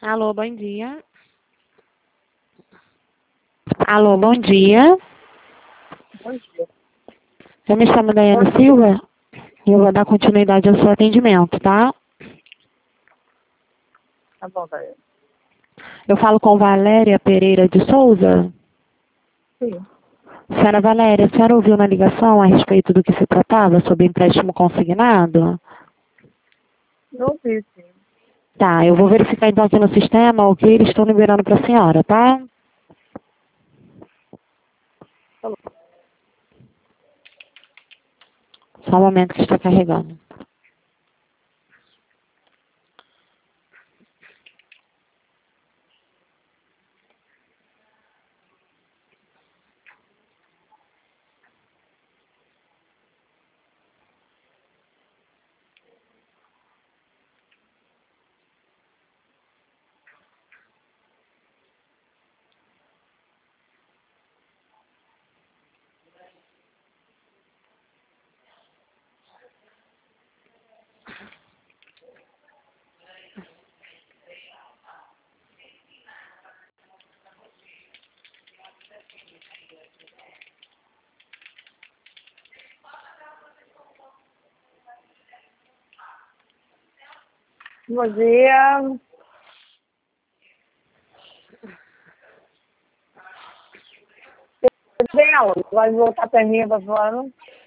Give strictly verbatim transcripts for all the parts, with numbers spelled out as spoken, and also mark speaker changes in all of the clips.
Speaker 1: Alô, bom dia. Alô, bom dia.
Speaker 2: Bom dia.
Speaker 1: Eu me chamo Daiane Silva e eu vou dar continuidade ao seu atendimento, tá?
Speaker 2: Tá bom, Daiane.
Speaker 1: Eu falo com Valéria Pereira de Souza.
Speaker 2: Sim.
Speaker 1: Senhora Valéria, a senhora ouviu na ligação a respeito do que se tratava sobre empréstimo consignado?
Speaker 2: Não vi, sim.
Speaker 1: Tá, eu vou verificar então aqui no sistema o que eles estão liberando para a senhora, tá?
Speaker 2: Tá bom.
Speaker 1: Só um momento que está carregando.
Speaker 2: Bom dia. Bem, aula. Vai voltar a perninha pra fora?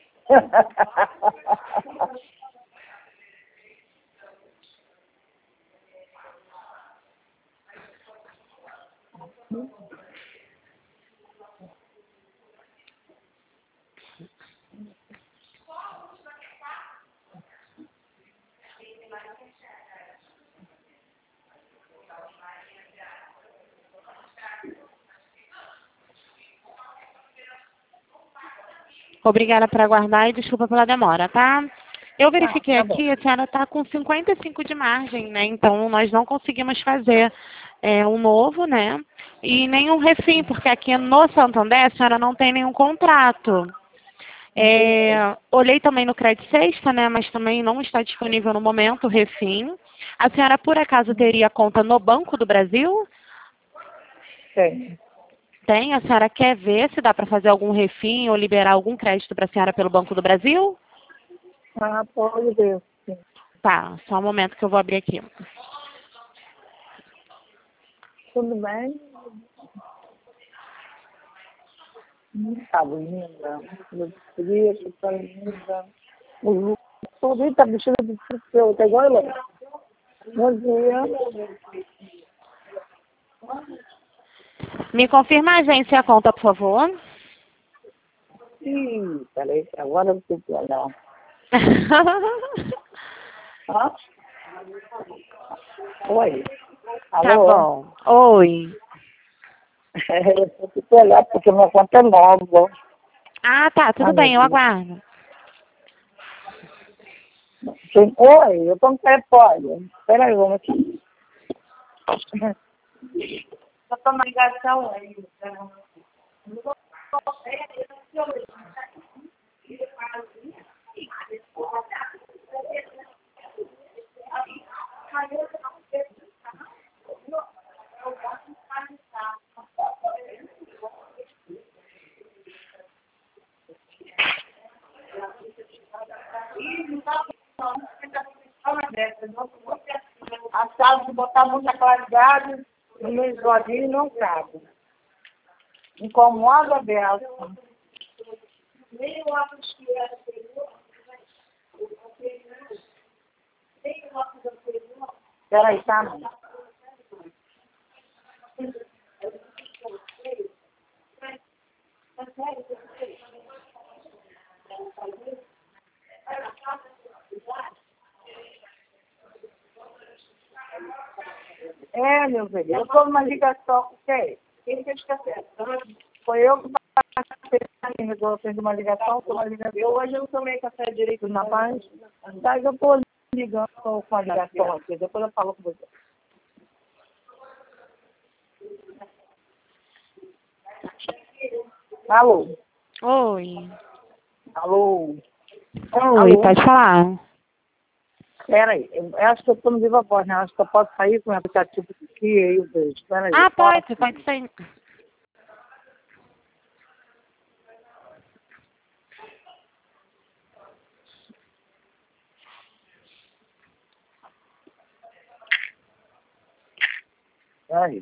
Speaker 1: Obrigada por aguardar e desculpa pela demora, tá? Eu verifiquei
Speaker 2: tá bom.
Speaker 1: aqui, a senhora está com cinquenta e cinco de margem, né? Então, nós não conseguimos fazer é, um novo, né? E nenhum refim, porque aqui no Santander a senhora não tem nenhum contrato. É, olhei também no Crédito Sexta, né? Mas também não está disponível no momento o refim. A senhora, por acaso, teria conta no Banco do Brasil?
Speaker 2: Tem.
Speaker 1: Tem? A senhora quer ver se dá para fazer algum refim ou liberar algum crédito para a senhora pelo Banco do Brasil?
Speaker 2: Ah, pode ver, sim.
Speaker 1: Tá, só um momento que eu vou abrir aqui.
Speaker 2: Tudo bem? Tá linda. Meu filho, tá linda. O Lu- tudo tá vestido de seu. Tá igual ele. Bom dia.
Speaker 1: Me confirma a agência e a conta, por favor.
Speaker 2: Ih, peraí, agora eu tenho que olhar. Hã? Oi.
Speaker 1: Tá
Speaker 2: Alô?
Speaker 1: bom. Oi.
Speaker 2: Eu tenho que olhar porque minha conta é nova.
Speaker 1: Ah, tá, tudo
Speaker 2: Ai, meu
Speaker 1: bem, eu
Speaker 2: Deus.
Speaker 1: aguardo.
Speaker 2: Sim. Oi, eu tô no telefone. Espera aí, vamos aqui. Eu tô na ligação aí. A sala de botar muita claridade no meu esgodinho não cabe. Incomoda dela. Nem o óculos que era anterior. Nem o óculos anterior. Peraí, tá? É, meu filho, eu estou numa ligação com quem? Quem fez café? Foi eu que passei eu fiz uma ligação, foi uma ligação. Eu hoje não tomei café direito na paz, mas eu estou ligando com a ligação aqui, depois eu falo com você. Alô?
Speaker 1: Oi.
Speaker 2: Alô?
Speaker 1: Oi,
Speaker 2: Alô?
Speaker 1: pode falar.
Speaker 2: Peraí, eu acho que eu estou no Viva Voz, né? Acho que eu posso sair com o aplicativo aqui e aí eu vejo. Peraí.
Speaker 1: Ah, pode, pode sair.
Speaker 2: Peraí.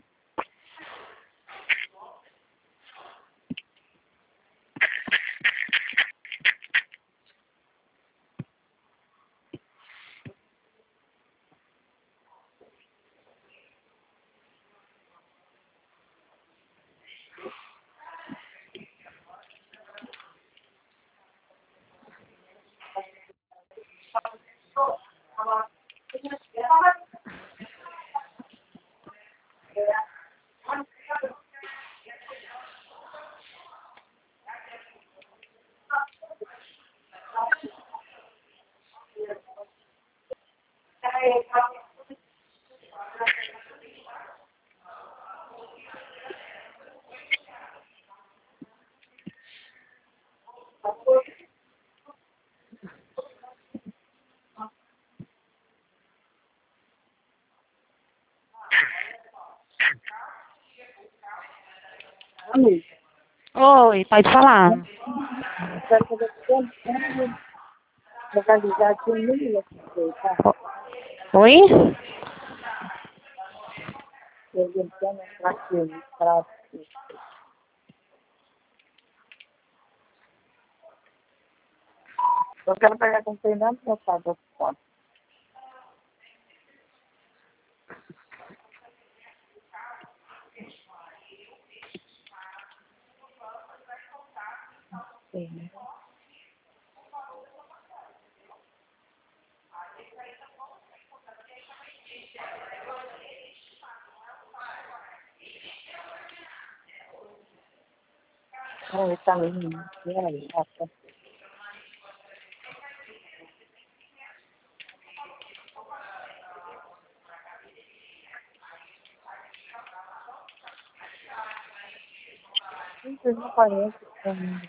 Speaker 2: Amigo,
Speaker 1: Oi, pode falar.
Speaker 2: eu quero fazer tudo. Localizar aqui o número aqui, tá?
Speaker 1: Oi?
Speaker 2: Perguntando aqui, pra... Eu quero pegar com o Fernando para fazer a foto. Sim. Olha, tá lindo. E aí, essa. Isso não parece comigo.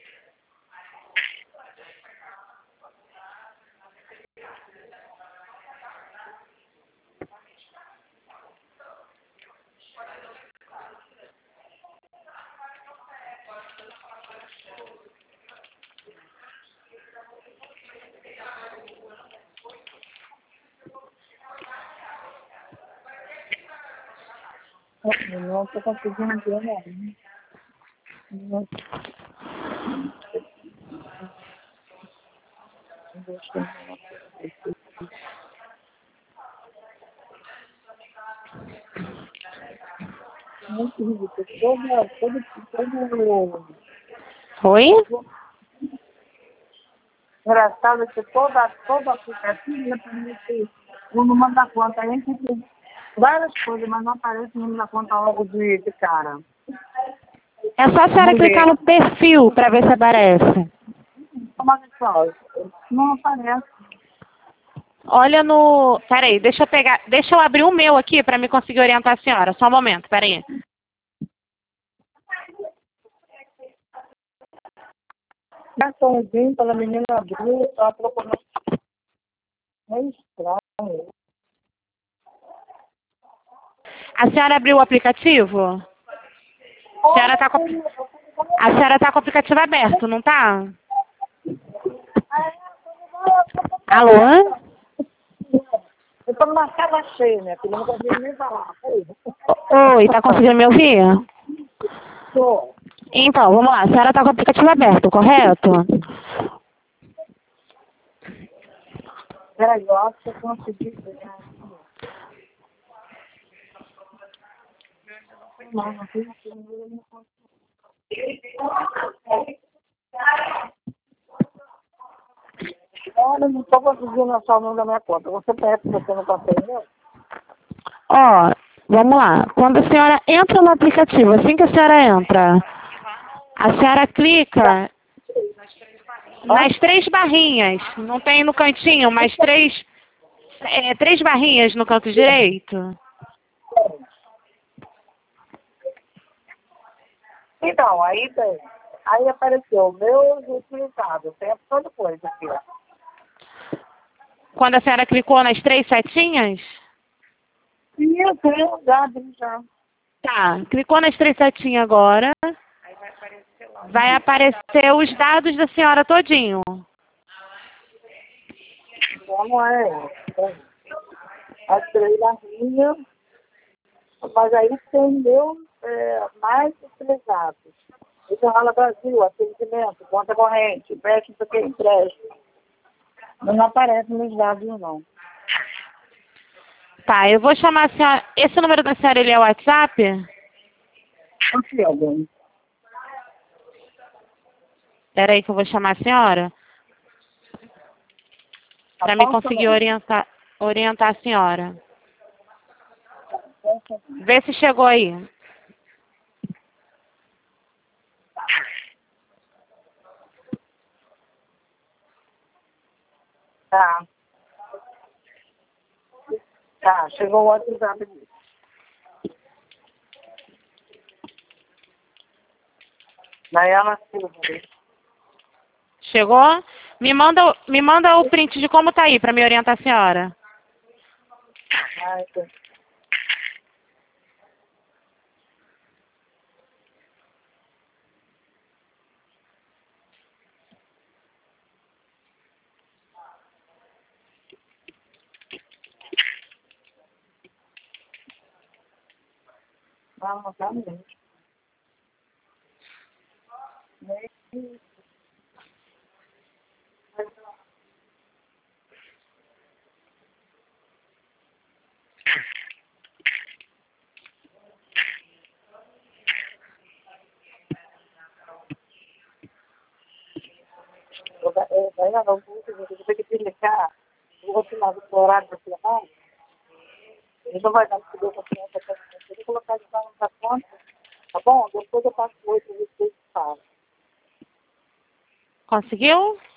Speaker 2: Eu não estou conseguindo ver, não. Não deixa eu muito ridículo. Todo, todo, todo,
Speaker 1: Oi?
Speaker 2: engraçado que toda, todo aplicativo já permite o número da conta. A gente tem várias coisas, mas não aparece o número da conta logo de, de cara.
Speaker 1: É só a senhora clicar no perfil para ver se aparece.
Speaker 2: Como é que fala? Não aparece.
Speaker 1: Olha no... Peraí, deixa eu pegar... Deixa eu abrir o meu aqui para me conseguir orientar a senhora. Só um momento, peraí.
Speaker 2: Cartãozinho para a menina abrir, está procurando. É estranho.
Speaker 1: A senhora abriu o aplicativo? A senhora tá com, a senhora tá com o aplicativo aberto, não tá? Alô?
Speaker 2: Eu estou numa casa cheia, minha filha, não consigo nem falar.
Speaker 1: Oi, tá conseguindo me ouvir?
Speaker 2: Tô.
Speaker 1: Então, vamos lá. A senhora tá com o aplicativo aberto, correto?
Speaker 2: Peraí, eu acho que eu consegui pegar. Não, não tem aqui, eu não consigo. Olha, não estou conseguindo achar o nome da minha conta. Você perto que você não consegue, não?
Speaker 1: Ó, vamos lá. Quando a senhora entra no aplicativo, assim que a senhora entra, a senhora clica nas três barrinhas. Não tem no cantinho, mas três, é, três barrinhas no canto direito.
Speaker 2: Então, aí tem. Aí apareceu meus utilizados. Tem a toda coisa aqui, ó.
Speaker 1: Quando a senhora clicou nas três setinhas?
Speaker 2: Sim, eu tenho dado já.
Speaker 1: Tá, clicou nas três setinhas agora. Vai aparecer os dados da senhora todinho.
Speaker 2: Como é? As três linhas, mas aí tem meu é, mais os três dados. Isso rola Brasil, atendimento, conta corrente, empréstimo, isso aqui, empréstimo. Não aparece nos dados, não.
Speaker 1: Tá, eu vou chamar a senhora. Esse número da senhora, ele é o WhatsApp?
Speaker 2: Aqui, alguém.
Speaker 1: Espera aí que eu vou chamar a senhora. Para me conseguir orientar, orientar a senhora. Vê se chegou aí.
Speaker 2: Tá. Tá, chegou o WhatsApp aqui. Nayana Silva.
Speaker 1: Chegou? Me manda, me manda o print de como tá aí, para me orientar a senhora.
Speaker 2: Ai, tá. Não, não tá mesmo. Nem- Eu vou- eu vou- eu vou- eu vou ter que clicar. Eu vou tirar do horário da semana. Ele não vai dar para poder confiança para você. Eu vou colocar de forma da conta. Tá bom? Depois eu passo o oi para vocês que falam.
Speaker 1: Conseguiu?